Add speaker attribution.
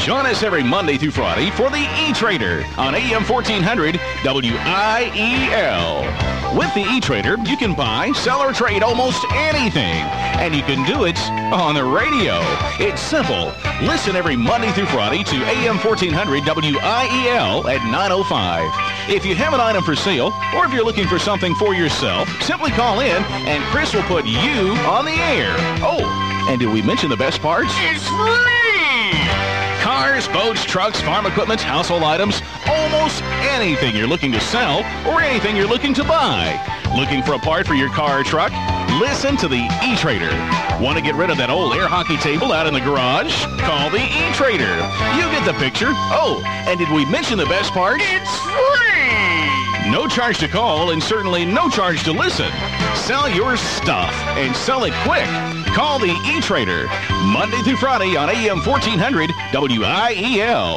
Speaker 1: Join us every Monday through Friday for the E-Trader on AM 1400 WIEL. With the E-Trader, you can buy, sell, or trade almost anything, and you can do it on the radio. It's simple. Listen every Monday through Friday to AM 1400 WIEL at 9:05. If you have an item for sale, or if you're looking for something for yourself, simply call in, and Chris will put you on the air. Oh, and did we mention the best parts?
Speaker 2: It's free!
Speaker 1: Cars, boats, trucks, farm equipment, household items, almost anything you're looking to sell or anything you're looking to buy. Looking for a part for your car or truck? Listen to the E-Trader. Want to get rid of that old air hockey table out in the garage? Call the E-Trader. You get the picture. Oh, and did we mention the best part?
Speaker 2: It's free!
Speaker 1: No charge to call and certainly no charge to listen. Sell your stuff and sell it quick. Call the E-Trader Monday through Friday on AM 1400 WIEL.